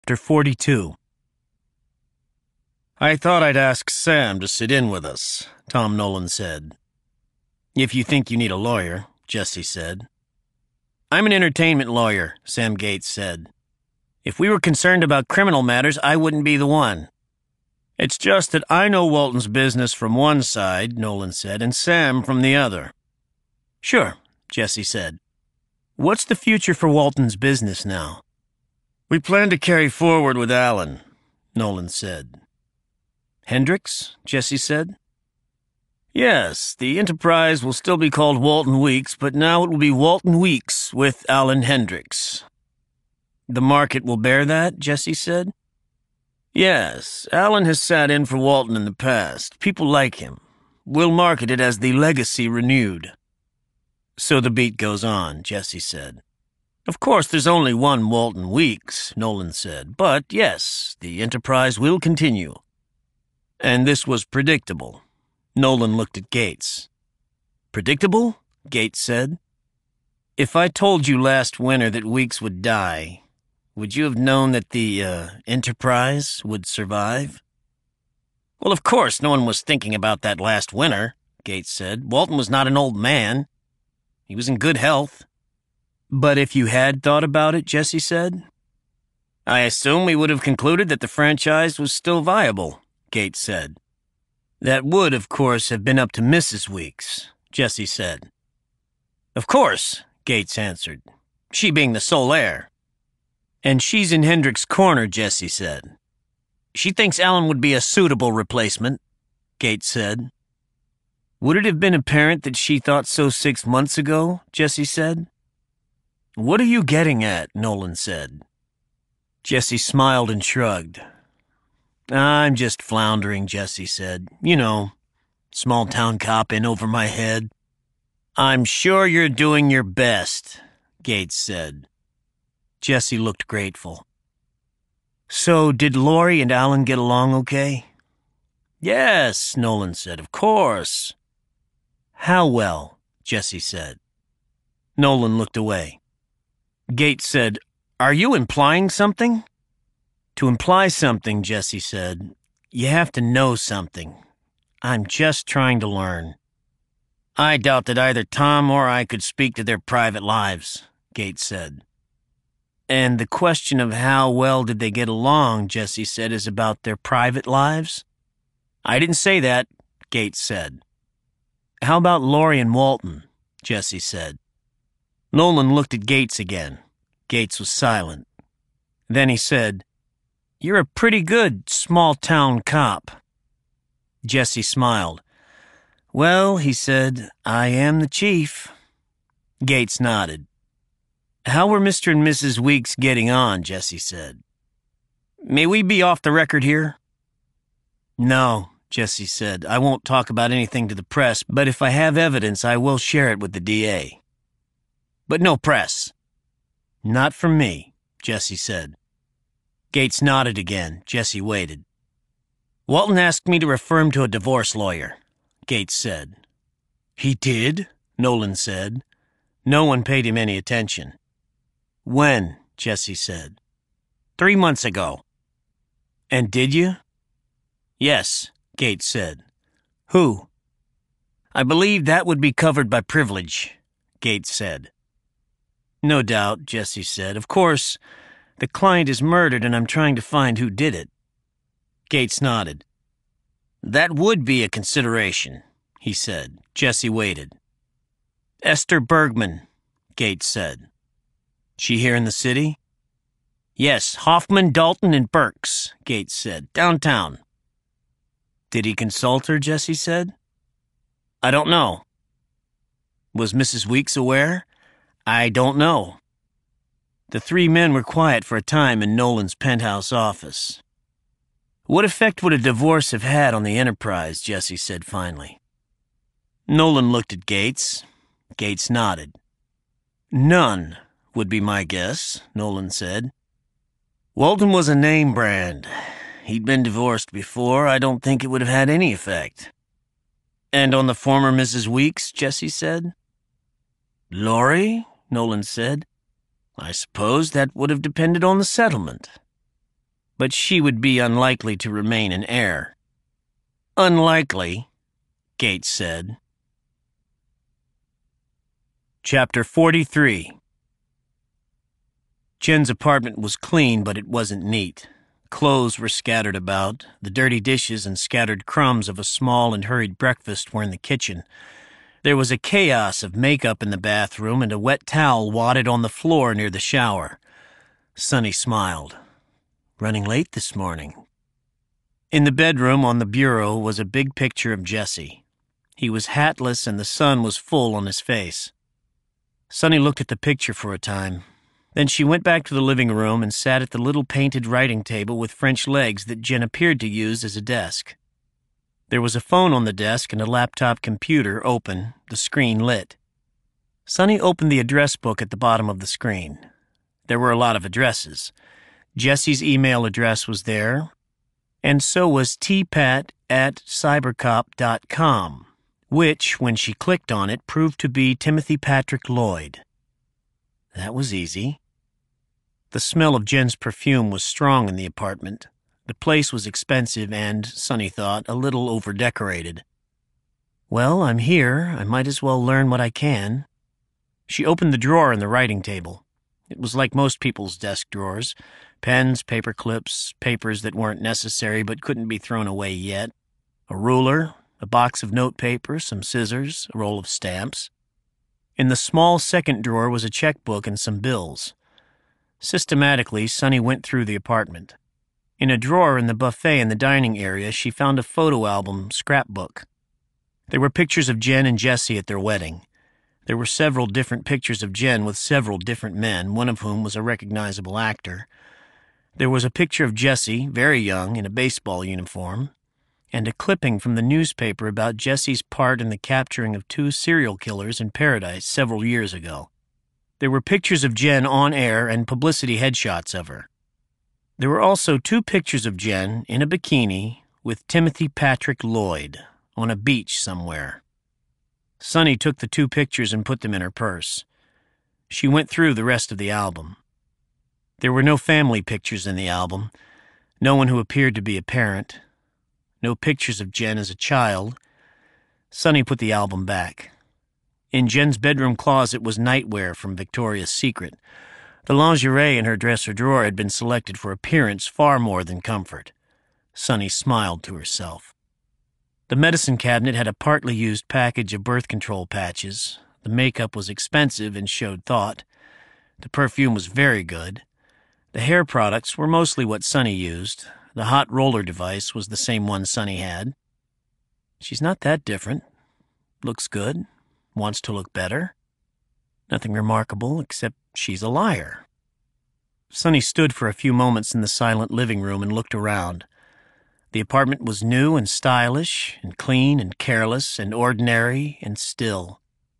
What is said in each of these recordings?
Chapter 42. "I thought I'd ask Sam to sit in with us," Tom Nolan said. "If you think you need a lawyer," Jesse said. "I'm an entertainment lawyer," Sam Gates said. "If we were concerned about criminal matters, I wouldn't be the one." "It's just that I know Walton's business from one side," Nolan said, "and Sam from the other." "Sure," Jesse said. "What's the future for Walton's business now?" "We plan to carry forward with Allen," Nolan said. "Hendricks?" Jesse said. "Yes, the enterprise will still be called Walton Weeks, but now it will be Walton Weeks with Allen Hendricks." "The market will bear that?" Jesse said. "Yes, Allen has sat in for Walton in the past. People like him. We'll market it as the Legacy Renewed." "So the beat goes on," Jesse said. "Of course, there's only one Walton Weeks," Nolan said, "but yes, the enterprise will continue." "And this was predictable." Nolan looked at Gates. "Predictable?" Gates said. "If I told you last winter that Weeks would die, would you have known that the enterprise would survive?" "Well, of course, no one was thinking about that last winter," Gates said. "Walton was not an old man. He was in good health." "But if you had thought about it," Jesse said. "I assume we would have concluded that the franchise was still viable," Gates said. "That would, of course, have been up to Mrs. Weeks," Jesse said. "Of course," Gates answered, "she being the sole heir." "And she's in Hendricks' corner," Jesse said. "She thinks Allen would be a suitable replacement," Gates said. "Would it have been apparent that she thought so 6 months ago?" Jesse said. "What are you getting at?" Nolan said. Jesse smiled and shrugged. "I'm just floundering," Jesse said. "You know, small-town cop in over my head." "I'm sure you're doing your best," Gates said. Jesse looked grateful. "So, did Laurie and Allen get along okay?" "Yes," Nolan said, "of course." "How well?" Jesse said. Nolan looked away. Gates said, "Are you implying something?" "To imply something," Jesse said, "you have to know something. I'm just trying to learn." "I doubt that either Tom or I could speak to their private lives," Gates said. "And the question of how well did they get along," Jesse said, "is about their private lives?" "I didn't say that," Gates said. "How about Laurie and Walton?" Jesse said. Nolan looked at Gates again. Gates was silent. Then he said, "You're a pretty good small-town cop." Jesse smiled. "Well," he said, "I am the chief." Gates nodded. "How were Mr. and Mrs. Weeks getting on?" Jesse said. "May we be off the record here?" "No," Jesse said. "I won't talk about anything to the press, but if I have evidence, I will share it with the DA." "But no press." "Not from me," Jesse said. Gates nodded again. Jesse waited. "Walton asked me to refer him to a divorce lawyer," Gates said. "He did?" Nolan said. No one paid him any attention. "When?" Jesse said. 3 months ago." "And did you?" "Yes," Gates said. "Who?" "I believe that would be covered by privilege," Gates said. "No doubt," Jesse said. "Of course, the client is murdered and I'm trying to find who did it." Gates nodded. "That would be a consideration," he said. Jesse waited. "Esther Bergman," Gates said. "She here in the city?" "Yes, Hoffman, Dalton, and Burks," Gates said. "Downtown." "Did he consult her?" Jesse said. "I don't know." "Was Mrs. Weeks aware?" "I don't know." The 3 men were quiet for a time in Nolan's penthouse office. "What effect would a divorce have had on the enterprise?" Jesse said finally. Nolan looked at Gates. Gates nodded. "None, would be my guess," Nolan said. "Walton was a name brand. He'd been divorced before. I don't think it would have had any effect." "And on the former Mrs. Weeks?" Jesse said. "Laurie?" Nolan said. "I suppose that would have depended on the settlement." but she would be unlikely to remain an heir. Unlikely, Gates said. Chapter 43. Jen's apartment was clean, but it wasn't neat. Clothes were scattered about. The dirty dishes and scattered crumbs of a small and hurried breakfast were in the kitchen. There was a chaos of makeup in the bathroom and a wet towel wadded on the floor near the shower. Sonny smiled. Running late this morning. In the bedroom on the bureau was a big picture of Jesse. He was hatless and the sun was full on his face. Sonny looked at the picture for a time. Then she went back to the living room and sat at the little painted writing table with French legs that Jen appeared to use as a desk. There was a phone on the desk and a laptop computer open, the screen lit. Sonny opened the address book at the bottom of the screen. There were a lot of addresses. Jesse's email address was there, and so was tpat@cybercop.com, which, when she clicked on it, proved to be Timothy Patrick Lloyd. That was easy. The smell of Jen's perfume was strong in the apartment. The place was expensive and, Sonny thought, a little over-decorated. Well, I'm here. I might as well learn what I can. She opened the drawer in the writing table. It was like most people's desk drawers. Pens, paper clips, papers that weren't necessary but couldn't be thrown away yet, a ruler, a box of notepaper, some scissors, a roll of stamps. In the small second drawer was a checkbook and some bills. Systematically, Sonny went through the apartment. In a drawer in the buffet in the dining area, she found a photo album scrapbook. There were pictures of Jen and Jesse at their wedding. There were several different pictures of Jen with several different men, one of whom was a recognizable actor. There was a picture of Jesse, very young, in a baseball uniform, and a clipping from the newspaper about Jesse's part in the capturing of 2 serial killers in Paradise several years ago. There were pictures of Jen on air and publicity headshots of her. There were also 2 pictures of Jen in a bikini with Timothy Patrick Lloyd on a beach somewhere. Sonny took the 2 pictures and put them in her purse. She went through the rest of the album. There were no family pictures in the album, no one who appeared to be a parent, no pictures of Jen as a child. Sonny put the album back. In Jen's bedroom closet was nightwear from Victoria's Secret. The lingerie in her dresser drawer had been selected for appearance far more than comfort. Sonny smiled to herself. The medicine cabinet had a partly used package of birth control patches. The makeup was expensive and showed thought. The perfume was very good. The hair products were mostly what Sonny used. The hot roller device was the same one Sonny had. She's not that different. Looks good. Wants to look better. Nothing remarkable except she's a liar. Sonny stood for a few moments in the silent living room and looked around. The apartment was new and stylish and clean and careless and ordinary and still.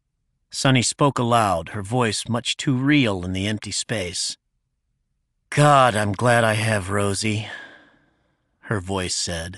Sonny spoke aloud, her voice much too real in the empty space. God, I'm glad I have Rosie, her voice said.